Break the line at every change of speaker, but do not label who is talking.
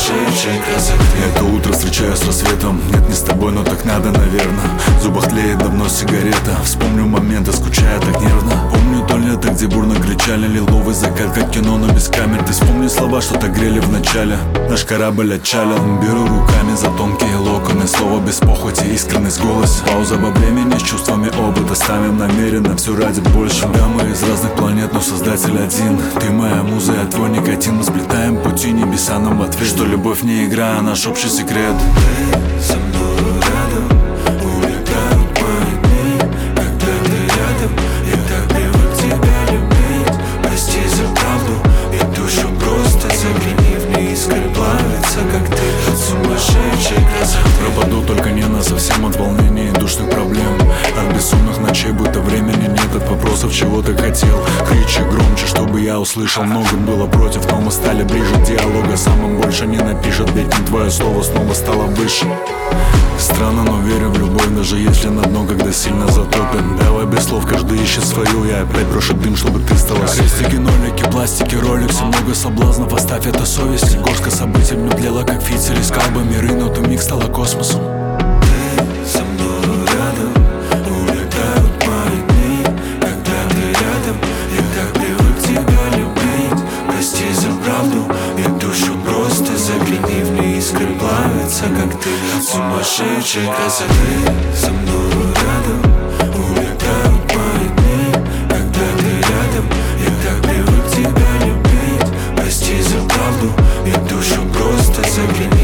сумасшедшей красоты.
Это утро встречаю с рассветом. Нет, не с тобой, но так надо, наверное. В зубах тлеет давно сигарета. Вспомню моменты, скучая так нервно. Помню то лето, где бурно кричали. Лиловый закат, как кино, но без камер. Ты вспомни слова, что так грели в начале. Наш корабль отчалил. Беру руками за тонкие локоны. Слово без похоти, искренность в голосе. Пауза во времени с чувствами опыта. Ставим намеренно, все ради большего. Да, мы из разных планет, но создатель один. Ты моя муза, я твой никотин. Мы сплетаем пути, небеса нам в ответ, что любовь не игра, а наш общий секрет.
Ты со мной рядом, улетают мои дни. Когда ты рядом, я так привык тебя любить. Прости за правду и душу, просто загляни в ней. Искры плавится, как ты, от сумасшедшей красоты.
Пропаду, только не насовсем от волнений и душных проблем. От бессонных ночей, будто времени нет. От вопросов, чего ты хотел. Кричи громче, чтобы я услышал. Много было против, но мы стали ближе. Диалога самым больше не напишет. Ведь не твое слово снова стало выше. Странно, но верю в любовь, даже если на дно, когда сильно затопит. Давай без слов, каждый ищет свою. Я опять брошу дым, чтобы ты стала. Крестики, нолики, пластики, роликсы. Много соблазнов, оставь это совести. Горстка событий внутрела, как фитиль. Искал бы миры, но ты миг стала космосом.
Ты со мной рядом, улетают мои дни. Когда ты рядом, я так привык тебя любить. Прости за правду и душу, просто загляни в ней. Искры плавятся, как ты, от сумасшедшей красоты. Со мной рядом, улетают мои дни. Когда ты рядом, я так привык тебя любить. Прости за правду и душу, просто загляни